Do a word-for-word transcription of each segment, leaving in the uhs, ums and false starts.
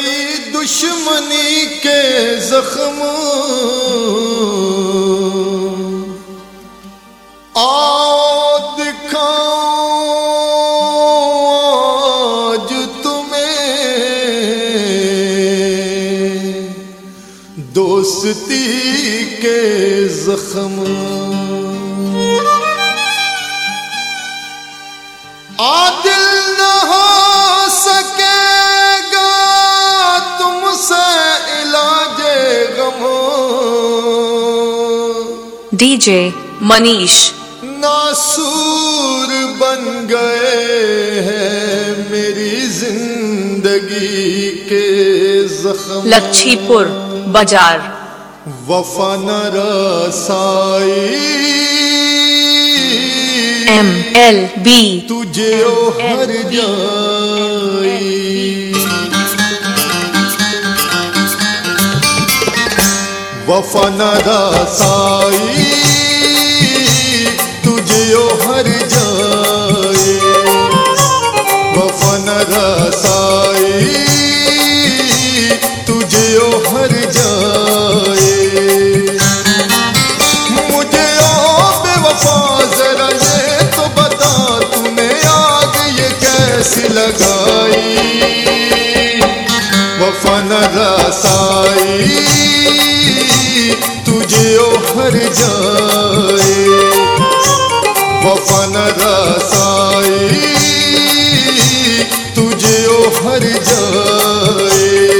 गई दुश्मनी के जख्म, आओ दिखाऊं आज तुम्हें दोस्ती के जख्म। आदिल न हो सकेगा तुमसे इलाजे गमो। डीजे मनीष नासूर बन गए हैं मेरी जिंदगी के जख्म। लच्छीपुर बाजार। वफा न रसाई एम एल बी तुझे ओ हर जाई। वफा न रसाई तुझे ओ हर जाए। वफा न रसाई तुझे ओ हर जाए। मुझे ओ बेवफा जरा ये तो बता तूने आग ये कैसी लगाई। वफा न रसाई तुझे ओ हर जाए। वफा न रसाई तुझे ओ हर जाए।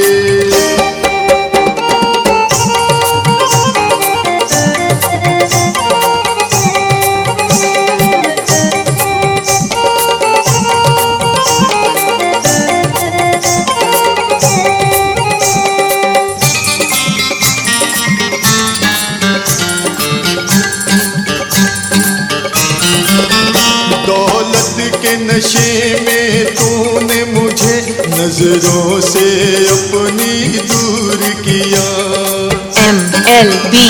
नशे में तूने मुझे नजरों से अपनी दूर किया। एम एल बी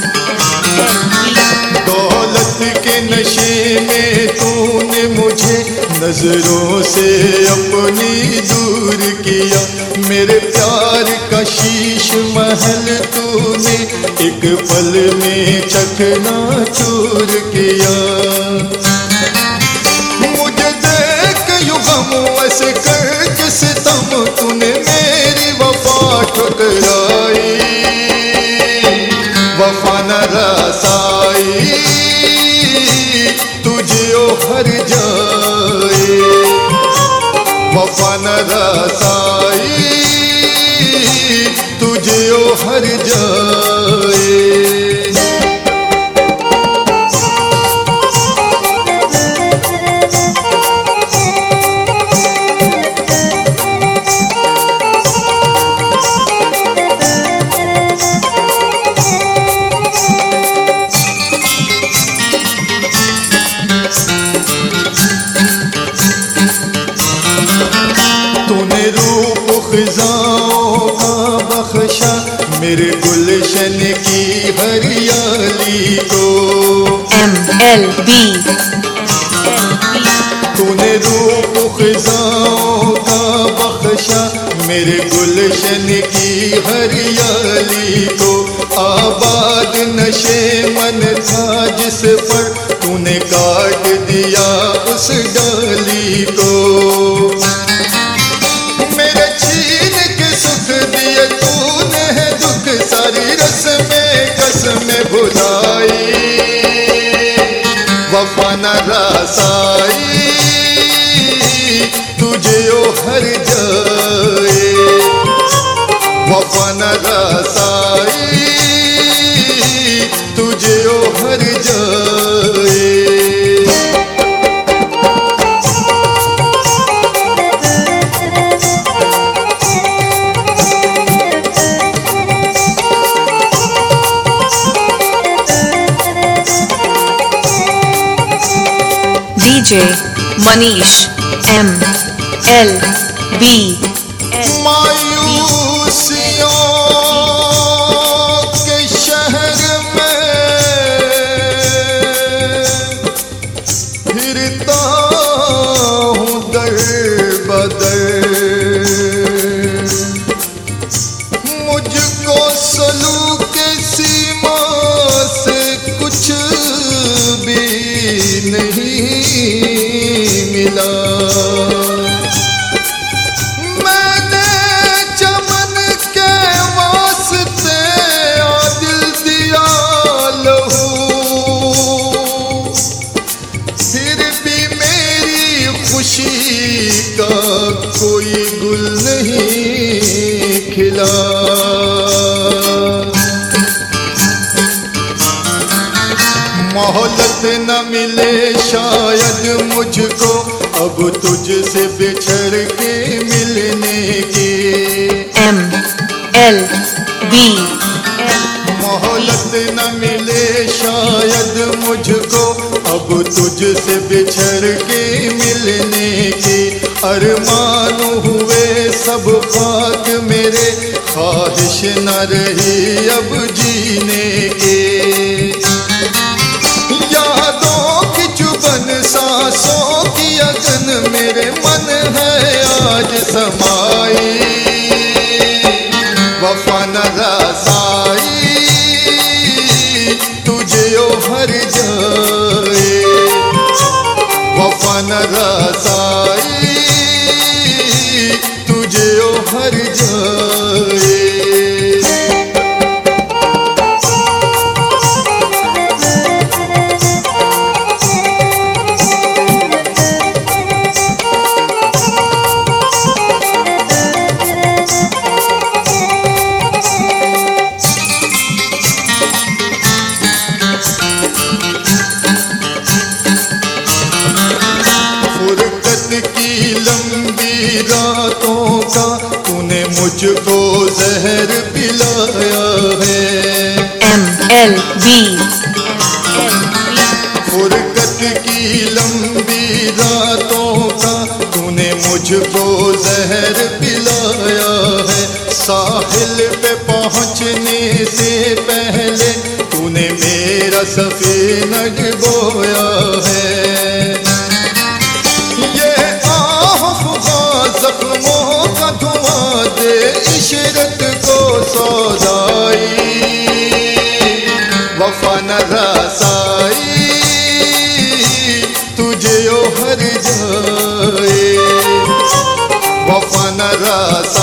दौलत के नशे में तूने मुझे नजरों से अपनी दूर किया। मेरे प्यार का शीश महल तूने एक पल में चकना चूर किया। ऐसे कर के सितम तूने मेरी वफा ठुकराई। वफा न रसाई तुझे ओ हर जाए। वफा न रसाई तुझे ओ हर जाए। तूने रूप खिजाओं का बख्शा मेरे गुलशन की हरियाली को। एम एल बी तूने रूप खिजाओं का बख्शा मेरे गुलशन की हरियाली को। आबाद नशे मन था जिस पर तूने काट दिया उस डाली को। मेरे छीन के सुख दिए तूने है दुख सारी रस्में कसमें भुलाई। वफा न रसाई तुझे ओ हर जाए। वफा न रसाई तुझे ओ हर जाए। DJ Manish M L B मायूसियों के शहर में फिरता हूँ दर बदर। खिला। मोहलत न मिले शायद मुझको अब तुझसे बिछड़ के मिलने की। M L B मोहलत न मिले शायद मुझको अब तुझसे बिछड़ के मिलने की। अरमान हुए सब पाक मेरे, ख्वाहिश न रही अब जीने के। यादों की चुभन सांसों की अगन मेरे मन है आज समाई। वफा न रसाई तुझे ओ हर जाए। वफा न रसाई तुझे ओ हर जाए। की लंबी रातों का तूने मुझको जहर पिलाया है। M L B फुरकत की लंबी रातों का तूने मुझको जहर पिलाया है। साहिल पे पहुँचने से पहले तूने मेरा सफीना डुबोया है। जख्मों का धुआं दे इशरत को सौदाई। वफा न रसाई तुझे ओ हर जाए। वफा न रसाई